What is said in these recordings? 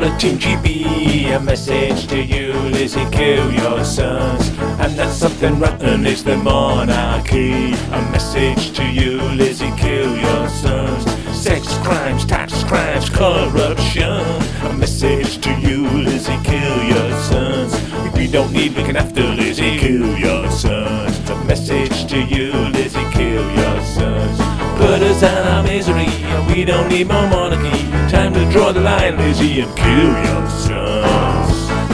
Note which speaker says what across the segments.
Speaker 1: heart of Team GB. A message to you, Lizzie, kill your sons. And that something rotten is the monarchy. A message to you, Lizzie, kill your sons. Sex crimes, tax crimes, corruption. A message to you, Lizzie, kill your sons. We don't need looking after, Lizzie, kill your sons. A message to you, Lizzie, kill your sons. Put us out of misery, we don't need more monarchy. Time to draw the line, Lizzie, and kill your sons.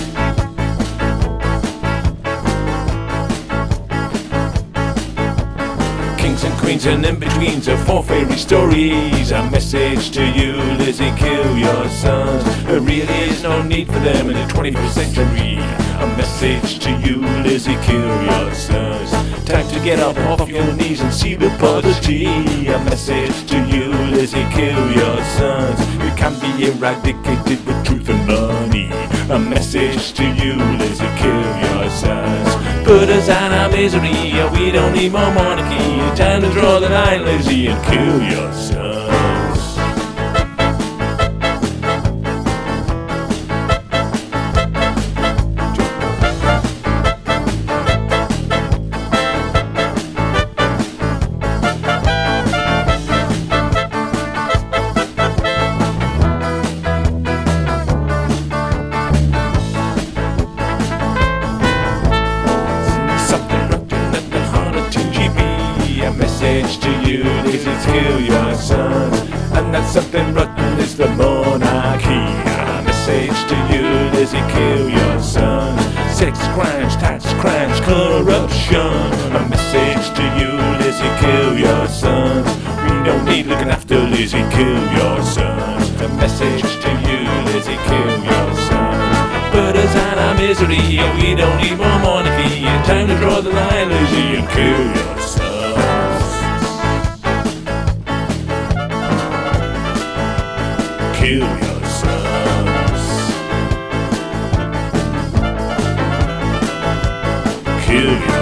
Speaker 1: Kings and queens and in-betweens are four fairy stories. A message to you, Lizzie, kill your sons. There really is no need for them in the 21st century. A message to you, Lizzie, kill your sons. Time to get up off your knees and see the poverty. A message to you, Lizzie, kill your sons. You can be eradicated with truth and money. A message to you, Lizzie, kill your sons. Put us out of misery, we don't need more monarchy. Time to draw the line, Lizzie, and kill your sons. A message to you, Lizzie, kill your sons. And that something rotten is the monarchy. A message to you, Lizzie, kill your sons. Sex crimes, tax crimes, corruption. A message to you, Lizzie, kill your sons. We don't need looking after, Lizzie, kill your sons. A message to you, Lizzie, kill your sons. Put us out of misery, we don't need more monarchy. Time to draw the line, Lizzie, and kill your sons. Kill your sons. Kill your